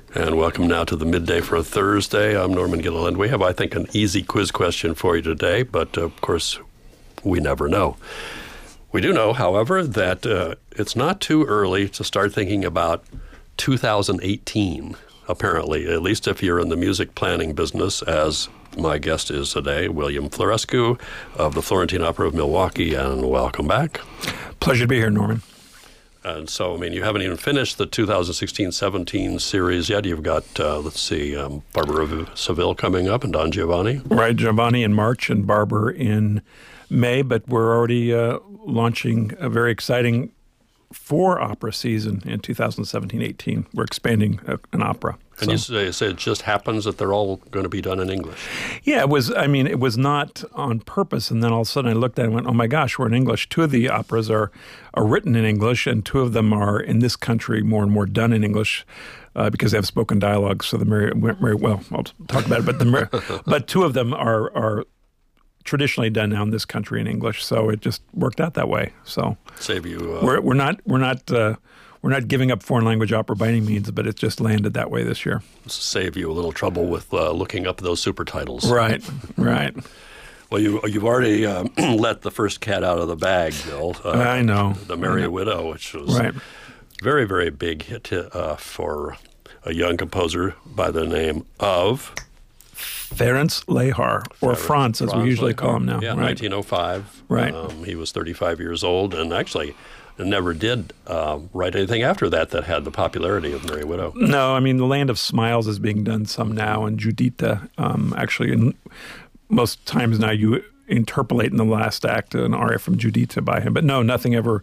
And welcome now to the Midday for a Thursday. I'm Norman Gilliland. We have, I think, an easy quiz question for you today, but of course, we never know. We do know, however, that it's not too early to start thinking about 2018, apparently, at least if you're in the music planning business, as my guest is today, William Florescu of the Florentine Opera of Milwaukee, and welcome back. Pleasure to be here, Norman. And so, I mean, you haven't even finished the 2016-17 series yet. You've got, Barber of Seville coming up and Don Giovanni. Right, Giovanni in March and Barber in May, but we're already launching a very exciting 4-opera season in 2017-18. We're expanding an opera. And you say it just happens that they're all going to be done in English. Yeah, it was not on purpose. And then all of a sudden I looked at it and went, oh my gosh, we're in English. 2 of the operas are written in English, and 2 of them are in this country more and more done in English because they have spoken dialogue. So well, I'll talk about it, but 2 of them are traditionally done now in this country in English. So it just worked out that way. So save you. We're not giving up foreign language opera by any means, but it just landed that way this year. Save you a little trouble with looking up those super titles. Right. Well, you've already let the first cat out of the bag, Bill. I know. The Merry Widow, which was very, very big hit for a young composer by the name of Ferenc Lehár, or Franz, as we usually call him now. Yeah, 1905. Right. He was 35 years old, and actually never did write anything after that had the popularity of Merry Widow. No, I mean, The Land of Smiles is being done some now, and Giuditta, actually, most times now you interpolate in the last act an aria from Giuditta by him. But no, nothing ever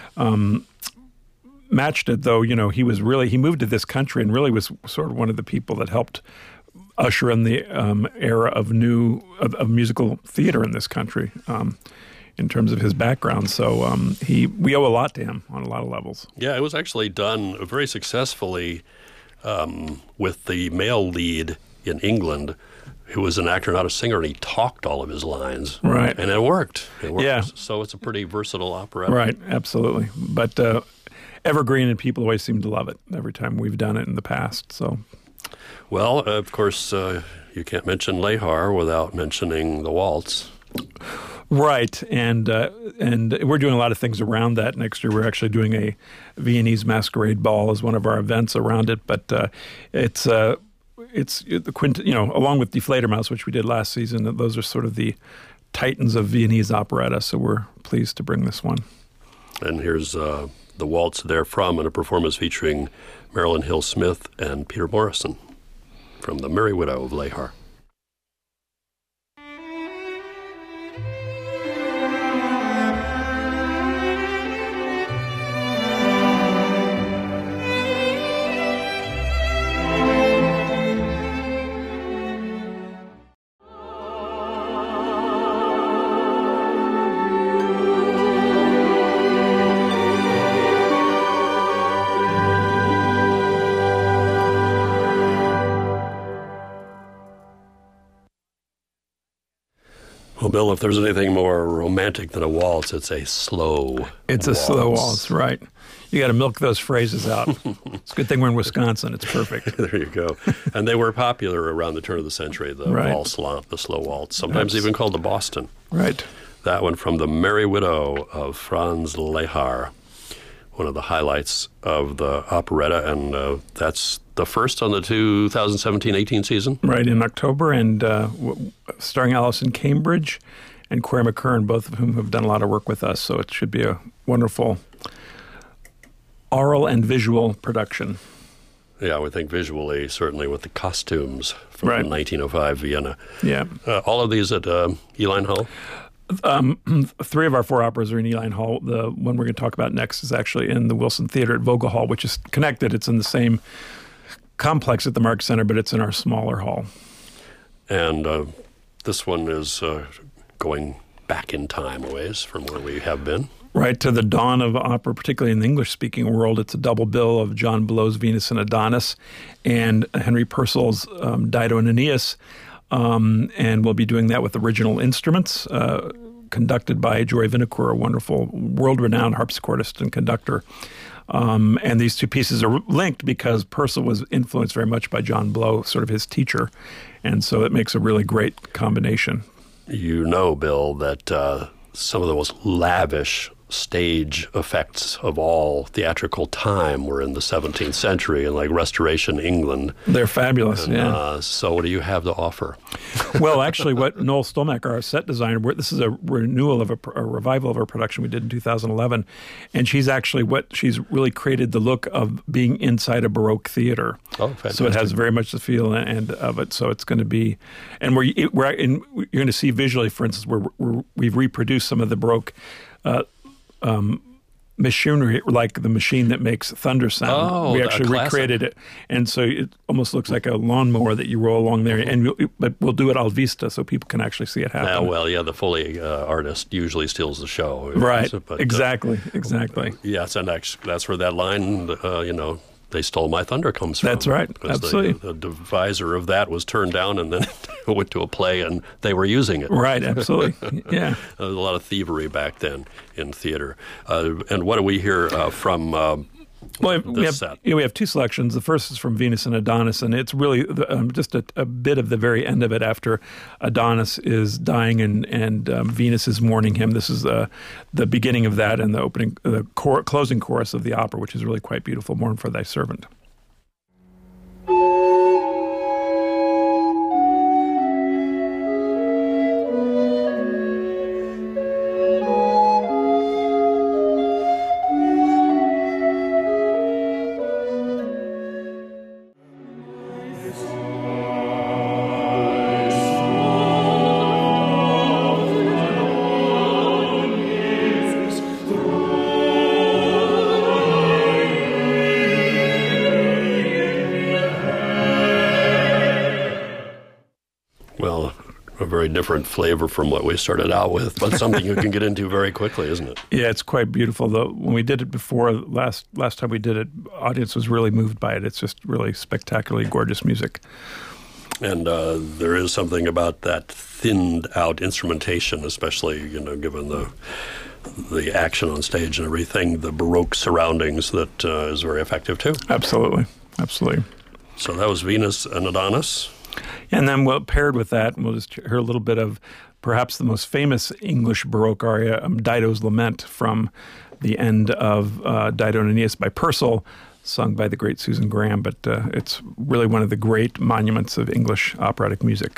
matched it, though. You know, he moved to this country and really was sort of one of the people that helped usher in the era of musical theater in this country. In terms of his background. So we owe a lot to him on a lot of levels. Yeah, it was actually done very successfully with the male lead in England, who was an actor, not a singer, and he talked all of his lines. Right. And it worked. Yeah. So it's a pretty versatile operetta. Right, absolutely. But evergreen, and people always seem to love it every time we've done it in the past. So, well, of course, you can't mention Lehár without mentioning the waltz. Right, and we're doing a lot of things around that. Next year, we're actually doing a Viennese Masquerade Ball as one of our events around it. But it's the along with Die Fledermaus, which we did last season. Those are sort of the titans of Viennese operetta. So we're pleased to bring this one. And here's the waltz therefrom in a performance featuring Marilyn Hill Smith and Peter Morrison from The Merry Widow of Lehár. Well, Bill, if there's anything more romantic than a waltz, it's a slow waltz. It's a slow waltz, right. You got to milk those phrases out. It's a good thing we're in Wisconsin. It's perfect. There you go. And they were popular around the turn of the century, the waltz, the slow waltz, sometimes even called the Boston. Right. That one from The Merry Widow of Franz Lehár, one of the highlights of the operetta, and that's the first on the 2017-18 season? Right, in October, and starring Alison Cambridge and Quare McKern, both of whom have done a lot of work with us, so it should be a wonderful oral and visual production. Yeah, I would think visually, certainly with the costumes from 1905 Vienna. Yeah. All of these at Uihlein Hall? 3 of our 4 operas are in Uihlein Hall. The one we're going to talk about next is actually in the Wilson Theater at Vogel Hall, which is connected. It's in the same complex at the Mark Center, but it's in our smaller hall. And this one is going back in time a ways from where we have been. Right, to the dawn of opera, particularly in the English-speaking world. It's a double bill of John Below's Venus and Adonis and Henry Purcell's Dido and Aeneas. And we'll be doing that with original instruments, conducted by Joy Vinocour, a wonderful, world-renowned harpsichordist and conductor. And these two pieces are linked because Purcell was influenced very much by John Blow, sort of his teacher. And so it makes a really great combination. You know, Bill, that some of the most lavish stage effects of all theatrical time were in the 17th century in like Restoration England. They're fabulous, yeah. So what do you have to offer? Well, actually, what Noel Stolmack, our set designer, this is a renewal of a revival of our production we did in 2011, and she's really created the look of being inside a Baroque theater. Oh, fantastic. So it has very much the feel and of it. So it's going to be, and you're going to see visually, for instance, we've reproduced some of the Baroque machinery, like the machine that makes thunder sound. Oh, we actually recreated it, and so it almost looks like a lawnmower that you roll along there. But we'll do it al vista, so people can actually see it happen. The Foley artist usually steals the show, right? But, exactly. Yes, and that's where that line, they stole my thunder comes from. That's right. Absolutely. The deviser of that was turned down, and then it went to a play, and they were using it. Right. Absolutely. Yeah. There was a lot of thievery back then in theater. And what do we hear from this set? We have two selections. The first is from Venus and Adonis, and it's really just a bit of the very end of it after Adonis is dying and Venus is mourning him. This is the beginning of that and the closing chorus of the opera, which is really quite beautiful. Mourn for thy servant. Different flavor from what we started out with, but something you can get into very quickly, isn't it? Yeah, it's quite beautiful. Though when we did it before, last time we did it, audience was really moved by it. It's just really spectacularly gorgeous music. And there is something about that thinned out instrumentation, especially given the action on stage and everything, the Baroque surroundings, that is very effective too. Absolutely. So that was Venus and Adonis. And then paired with that, we'll just hear a little bit of perhaps the most famous English Baroque aria, Dido's Lament, from the end of Dido and Aeneas by Purcell, sung by the great Susan Graham. But it's really one of the great monuments of English operatic music.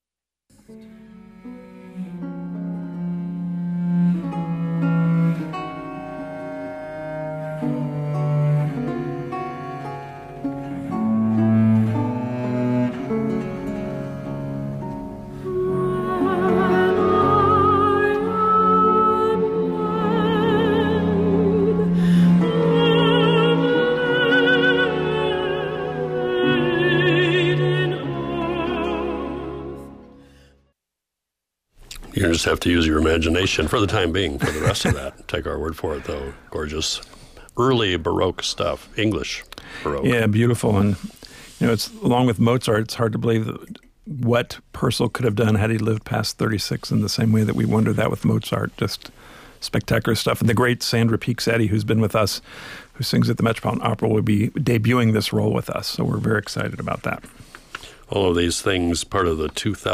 You just have to use your imagination for the time being. For the rest of that, take our word for it, though. Gorgeous, early Baroque stuff, English Baroque. Yeah, beautiful. And it's along with Mozart. It's hard to believe what Purcell could have done had he lived past 36. In the same way that we wonder that with Mozart, just spectacular stuff. And the great Sandra Peaksetti, who's been with us, who sings at the Metropolitan Opera, will be debuting this role with us. So we're very excited about that. All of these things part of the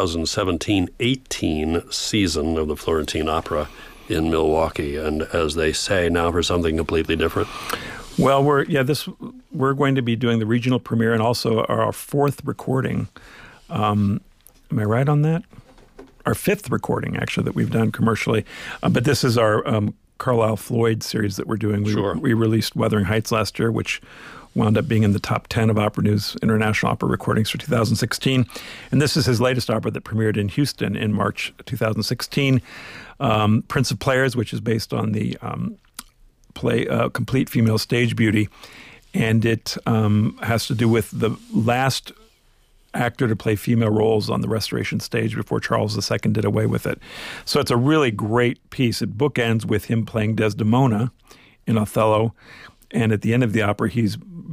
2017-18 season of the Florentine Opera in Milwaukee. And as they say, now for something completely different. Well, we're going to be doing the regional premiere and also our fourth recording. Am I right on that? Our fifth recording, actually, that we've done commercially. But this is our Carlisle Floyd series that we're doing. We released Wuthering Heights last year, which wound up being in the top 10 of Opera News International Opera Recordings for 2016. And this is his latest opera that premiered in Houston in March 2016, Prince of Players, which is based on the play Complete Female Stage Beauty. And it has to do with the last actor to play female roles on the Restoration stage before Charles II did away with it. So it's a really great piece. It bookends with him playing Desdemona in Othello. And at the end of the opera, he's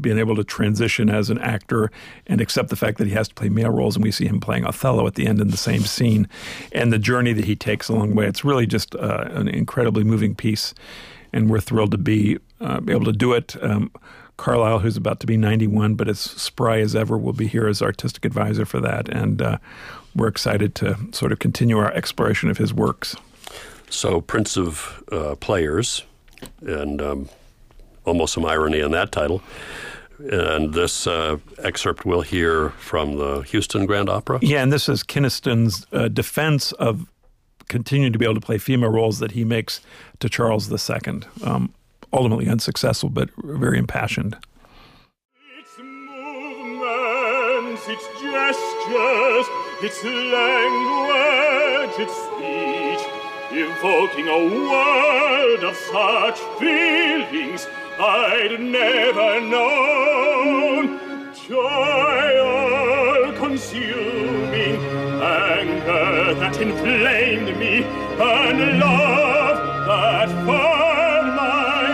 being able to transition as an actor and accept the fact that he has to play male roles, and we see him playing Othello at the end in the same scene, and the journey that he takes along the way. It's really just an incredibly moving piece, and we're thrilled to be able to do it. Carlisle, who's about to be 91, but as spry as ever, will be here as artistic advisor for that, and we're excited to sort of continue our exploration of his works. So, Prince of Players, and almost some irony in that title. And this excerpt we'll hear from the Houston Grand Opera. Yeah, and this is Kynaston's defense of continuing to be able to play female roles that he makes to Charles II. Ultimately unsuccessful, but very impassioned. Its movements, its gestures, its language, its speech, evoking a world of such feelings I'd never known. Joy all-consuming, anger that inflamed me, and love that filled my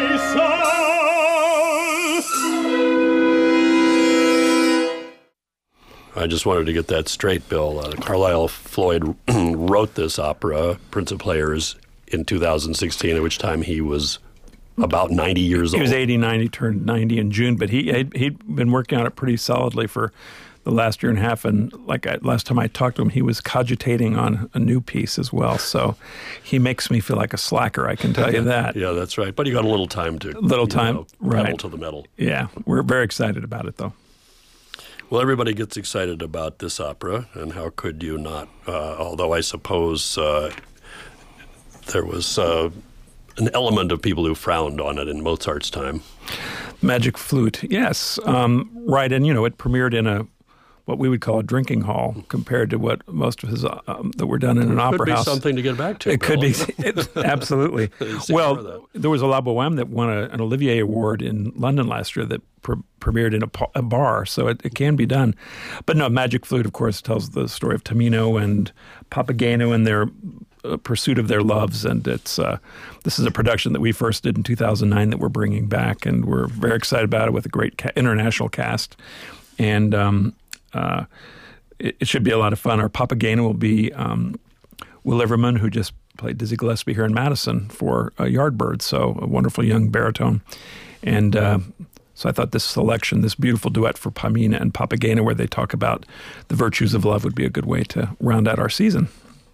soul. I just wanted to get that straight, Bill. Carlisle Floyd wrote this opera, Prince of Players, in 2016, at which time he was about 90 years old. He was 89. He turned 90 in June, but he'd been working on it pretty solidly for the last year and a half. And last time I talked to him, he was cogitating on a new piece as well. So he makes me feel like a slacker, I can tell you that. Yeah, that's right. But he got a little time to right. pedal to the metal. Yeah, we're very excited about it, though. Well, everybody gets excited about this opera, and how could you not? Although I suppose there was an element of people who frowned on it in Mozart's time. Magic Flute, yes. Right, and, it premiered in what we would call a drinking hall compared to what most of his that were done in an opera house. Could be something to get back to. It could be, absolutely. Well, there was a La Boheme that won an Olivier Award in London last year that premiered in a bar, so it can be done. But no, Magic Flute, of course, tells the story of Tamino and Papageno and their pursuit of their loves, and this is a production that we first did in 2009 that we're bringing back, and we're very excited about it with a great international cast, and it should be a lot of fun. Our Papageno will be Will Liverman, who just played Dizzy Gillespie here in Madison for Yardbirds, so a wonderful young baritone, and so I thought this selection, this beautiful duet for Pamina and Papageno, where they talk about the virtues of love, would be a good way to round out our season.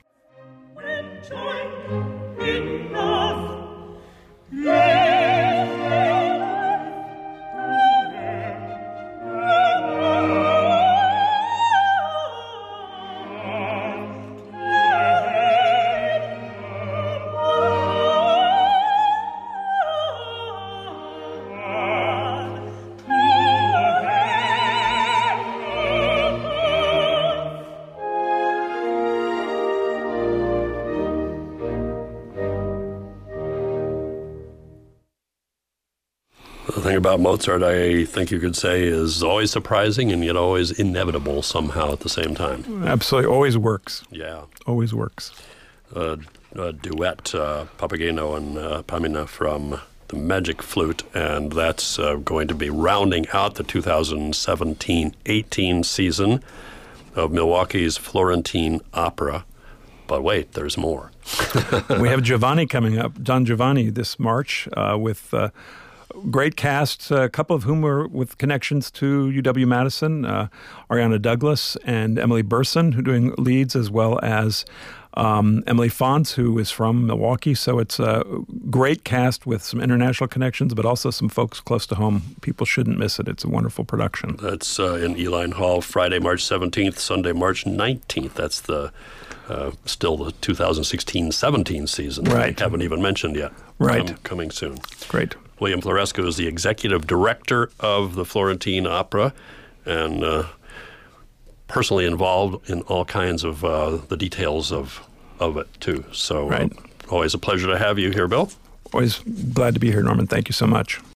The thing about Mozart, I think you could say, is always surprising and yet always inevitable somehow at the same time. Absolutely. Always works. Yeah. Always works. A duet, Papageno and Pamina from the Magic Flute, and that's going to be rounding out the 2017-18 season of Milwaukee's Florentine Opera. But wait, there's more. We have Giovanni coming up, Don Giovanni, this March with great cast, a couple of whom were with connections to UW-Madison, Ariana Douglas and Emily Burson, who are doing leads, as well as Emily Fonts, who is from Milwaukee. So it's a great cast with some international connections, but also some folks close to home. People shouldn't miss it. It's a wonderful production. That's in Eline Hall, Friday, March 17th, Sunday, March 19th. That's still the 2016-17 season. Right. I haven't even mentioned yet. Right. Coming soon. Great. William Floresco is the executive director of the Florentine Opera and personally involved in all kinds of the details of it, too. So right. Always a pleasure to have you here, Bill. Always glad to be here, Norman. Thank you so much.